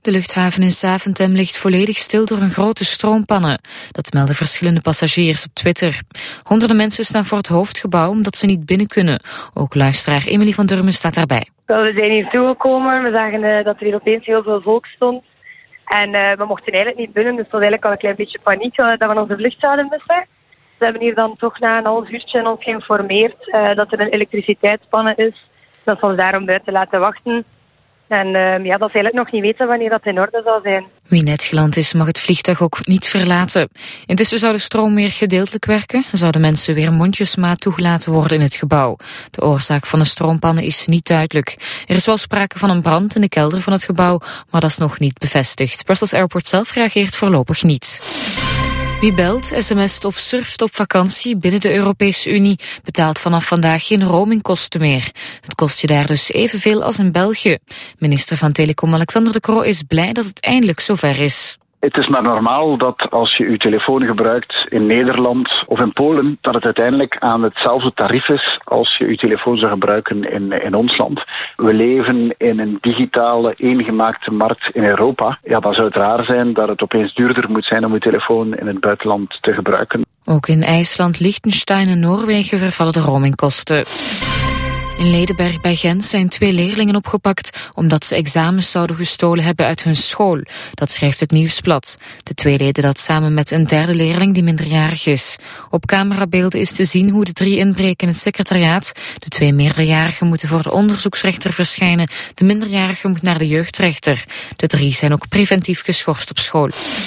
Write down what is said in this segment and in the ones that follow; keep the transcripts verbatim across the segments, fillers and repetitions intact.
De luchthaven in Zaventem ligt volledig stil door een grote stroompannen. Dat melden verschillende passagiers op Twitter. Honderden mensen staan voor het hoofdgebouw omdat ze niet binnen kunnen. Ook luisteraar Emily van Durmen staat daarbij. We zijn hier toegekomen, we zagen uh, dat er hier opeens heel veel volk stond. En uh, we mochten eigenlijk niet binnen, dus het was eigenlijk al een klein beetje paniek uh, dat we onze vlucht zouden missen. We hebben hier dan toch na een half uurtje ons geïnformeerd uh, dat er een elektriciteitspannen is. Dat ze ons daarom buiten laten wachten. En uh, ja, dat ze eigenlijk nog niet weten wanneer dat in orde zal zijn. Wie net geland is, mag het vliegtuig ook niet verlaten. Intussen zou de stroom weer gedeeltelijk werken. Zouden mensen weer mondjesmaat toegelaten worden in het gebouw. De oorzaak van de stroompannen is niet duidelijk. Er is wel sprake van een brand in de kelder van het gebouw, maar dat is nog niet bevestigd. Brussels Airport zelf reageert voorlopig niet. Wie belt, sms't of surft op vakantie binnen de Europese Unie betaalt vanaf vandaag geen roamingkosten meer. Het kost je daar dus evenveel als in België. Minister van Telecom Alexander De Croo is blij dat het eindelijk zover is. Het is maar normaal dat als je uw telefoon gebruikt in Nederland of in Polen, dat het uiteindelijk aan hetzelfde tarief is als je uw telefoon zou gebruiken in, in ons land. We leven in een digitale, eengemaakte markt in Europa. Ja, dan zou het raar zijn dat het opeens duurder moet zijn om uw telefoon in het buitenland te gebruiken. Ook in IJsland, Liechtenstein en Noorwegen vervallen de roamingkosten. In Ledenberg bij Gent zijn twee leerlingen opgepakt omdat ze examens zouden gestolen hebben uit hun school. Dat schrijft het Nieuwsblad. De twee deden dat samen met een derde leerling die minderjarig is. Op camerabeelden is te zien hoe de drie inbreken in het secretariaat. De twee meerderjarigen moeten voor de onderzoeksrechter verschijnen. De minderjarige moet naar de jeugdrechter. De drie zijn ook preventief geschorst op school.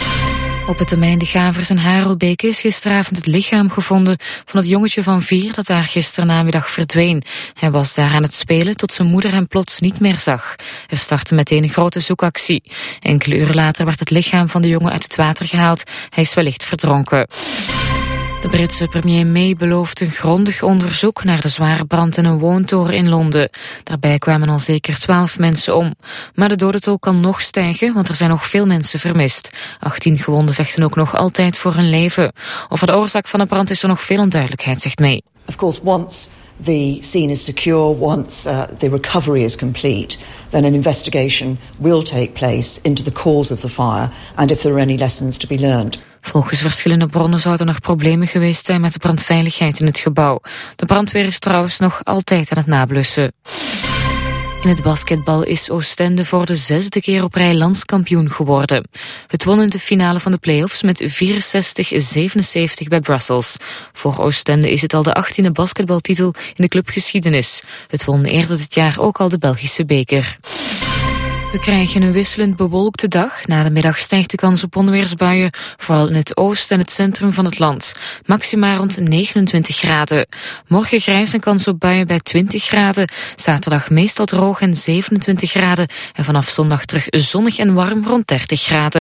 Op het domein De Gavers in Harelbeke is gisteravond het lichaam gevonden van het jongetje van vier dat daar gisternamiddag verdween. Hij was daar aan het spelen tot zijn moeder hem plots niet meer zag. Er startte meteen een grote zoekactie. Enkele uren later werd het lichaam van de jongen uit het water gehaald. Hij is wellicht verdronken. De Britse premier May belooft een grondig onderzoek naar de zware brand in een woontoren in Londen. Daarbij kwamen al zeker twaalf mensen om. Maar de dodental kan nog stijgen, want er zijn nog veel mensen vermist. achttien gewonden vechten ook nog altijd voor hun leven. Over de oorzaak van de brand is er nog veel onduidelijkheid, zegt May. Of course, once the scene is secure, once uh, the recovery is complete, then an investigation will take place into the cause of the fire and if there are any lessons to be learned. Volgens verschillende bronnen zouden er problemen geweest zijn met de brandveiligheid in het gebouw. De brandweer is trouwens nog altijd aan het nablussen. In het basketbal is Oostende voor de zesde keer op rij landskampioen geworden. Het won in de finale van de play-offs met vierenzestig zevenenzeventig bij Brussels. Voor Oostende is het al de achttiende basketbaltitel in de clubgeschiedenis. Het won eerder dit jaar ook al de Belgische beker. We krijgen een wisselend bewolkte dag. Na de middag stijgt de kans op onweersbuien, vooral in het oosten en het centrum van het land. Maxima rond negenentwintig graden. Morgen grijs en kans op buien bij twintig graden. Zaterdag meestal droog en zevenentwintig graden. En vanaf zondag terug zonnig en warm rond dertig graden.